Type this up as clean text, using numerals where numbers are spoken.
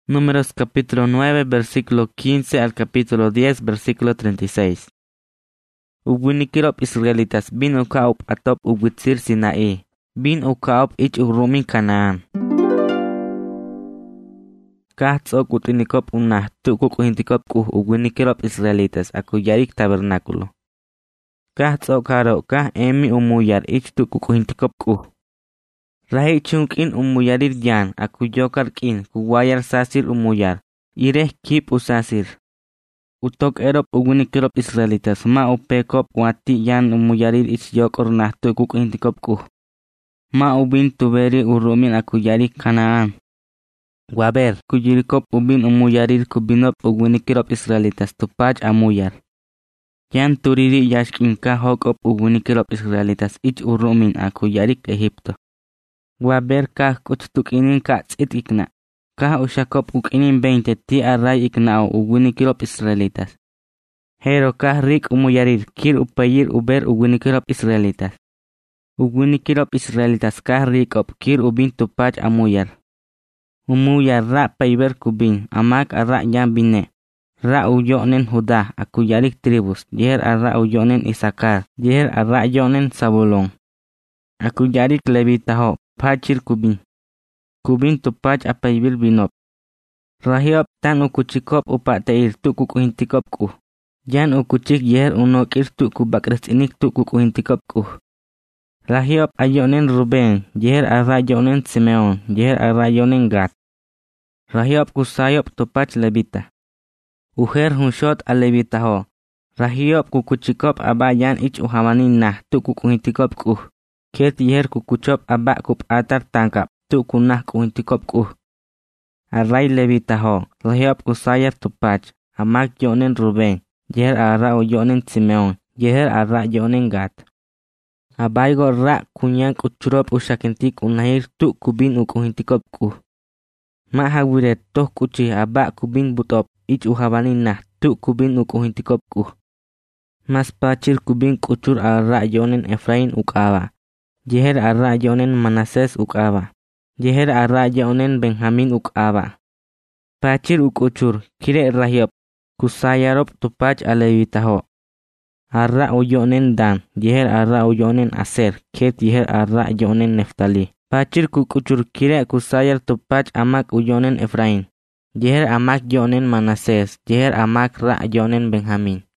Números capítulo 9, versículo 15 al capítulo 10, versículo 36. Ubunikirop israelitas bin ukaop atop ubutsir Sinaí, bin ukaop ich urumin Kanaan. Kahtzok utinikop unah tukuk uhintikop ubunikirop israelitas aku yarik tabernáculo. Kahtzok karo kah emi umuyar ich tukuk uhintikop Rahi chunkin umuyarir yan aku yokar kin kuwayar sasir umuyar. Ireh kip usasir. Utok erop ugunikirop israelitas ma upekop wati yan umuyarir ich yokor nah tukuk intikop Ma ubin tuberi urumin aku yari Kanaan. Waber kujirikop ubin umuyarir kubinop ugunikirop israelitas tupaj amuyar. Yan turiri yashkin kahokop ugunikirop israelitas ich urumin aku yarik Egipto. Waber kah kutuk inin katsit ikna. Kah ushakop inin 20 ti aray iknao ugunikirop israelitas. Hero kah rik umuyarir kir upayir uber ugunikirop israelitas. Ugunikirop israelitas kah rikop kir ubin tupaj amuyar. Umuyar ra payber kubin amak ara yan bine. Ra uyonen Huda aku yarik tribus. Yer ara uyonen Isakar. Yer ara yonen Sabulon. Aku yarik Levitaho. Pachir kubin tupaj apaibil binop. Rahiop tan ukuchikop upateir tukuk uhintikop Jan ukuchik yer unokir tukuk bakres inik tukuk uhintikop Rahiop ayonen Ruben, yer arayonen Simeon, yer arayonen Gad. Rahiop kusayop tupaj Levita. Uher hunshot a Levitaho. Rahiop kukuchikop abayan ich uhamanin nah tukuk uhintikop Ket yer kukuchop abak kup atar tangkap tu kunah kuhintikop Aray Levitaho, Rahiop kusayar tupaj, amak yonen Ruben, yer ara yonen Simeon, yer ara yonen Gad. Abaygo ra kunyan kuchurop ushakentik unahir tu kubin ukuhintikop Ma hawiret toh kuchi abak kubin butop ich uhabanin nah tu kubin ukuhintikop Mas pachir kubin kuchur ara yonen Efrain ukaba. Jeher ara yonen Manases ukaba. Jeher ara yonen Benjamin ukaba. Pachir ukuchur kire Rahiop kusayarop tupaj a Levitaho. Ara uyonen Dan. Jeher ara uyonen Aser. Ket jeher ara yonen Neftali. Pachir kukuchur kire kusayar tupaj amak uyonen Efrain. Jeher amak yonen Manases. Jeher amak ra yonen Benjamin.